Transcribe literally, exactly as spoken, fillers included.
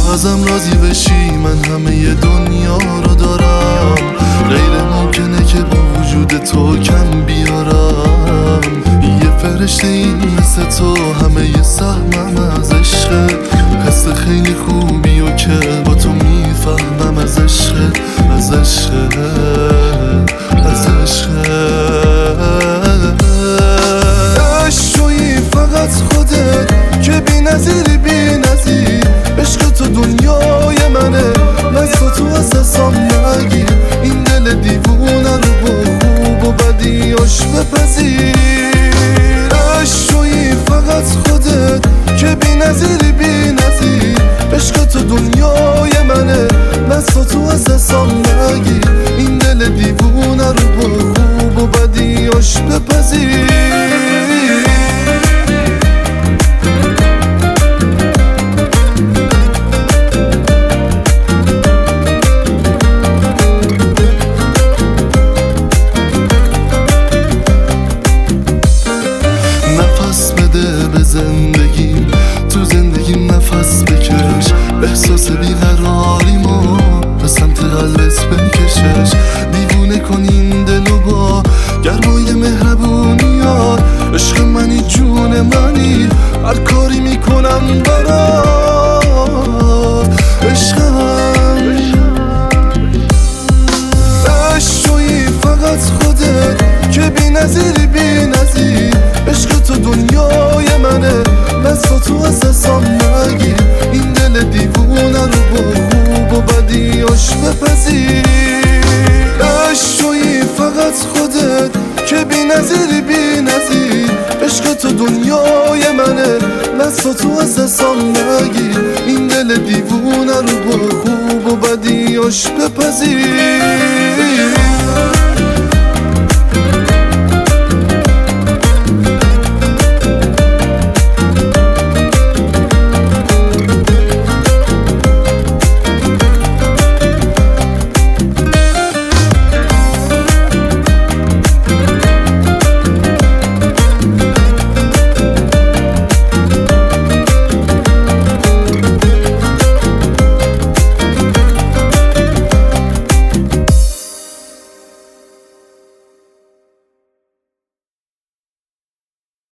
ازم راضی بشی من همه دنیا رو دارم، غیر ممکنه که با وجود تو کم بیارم. یه فرشته این مثل تو همه یه سهمم از عشقه، حس خیلی خوبی و که با تو میفهمم از عشقه، از عشقه، از عشقه. عشقی فقط خودت که بی نظیری بی نظیر، عشق تو دنیای منه، نزد تو از حسام نگیر. این دل دیوونه رو با خوب و بدیاش بپذیر. عشقی فقط خودت که بی نظیری بی نظیر، عشق تو دنیای منه، نزد تو از حسام نگیر. این دل دیوونه رو با خوب و بدیاش بپذیر. زندگی تو زندگی نفس بکش، احساس بیقراریمو به سمت قلبت بکشش. دیوونه کن این دلو با گرمای مهربونیات، عشق منی جون منی، هر کاری میکنم برات. عشقم عشقی فقط خودت که بی نظیری بی نظیر، عشق تو دنیای منه، نزد تو از حسام نگیر. این دل دیوونه رو با خوب و بدیاش بپذیر. عشقی فقط خودت که بی نظیری بی نظیر، عشق تو دنیای منه، نزد تو از حسام نگیر. این دل دیوونه رو با خوب و بدیاش بپذیر.